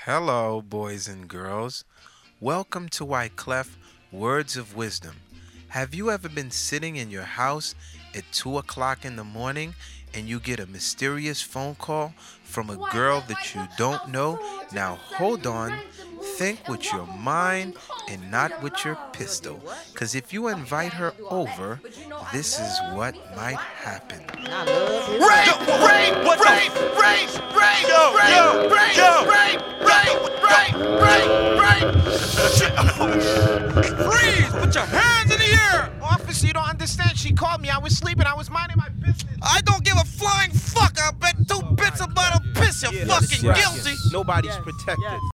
Hello, boys and girls. Welcome to Wyclef Words of Wisdom. Have you ever been sitting in your house at 2 o'clock in the morning and you get a mysterious phone call from a girl that you don't know? Now hold on, think with your mind and not with your pistol. Because if you invite her over, this is what might happen. Freeze! Put your hands in the air! Officer, you don't understand. She called me. I was sleeping. I was minding my business. I don't give a flying fuck. I bet 2 bits of blood will piss. You're fucking guilty. Nobody's protected.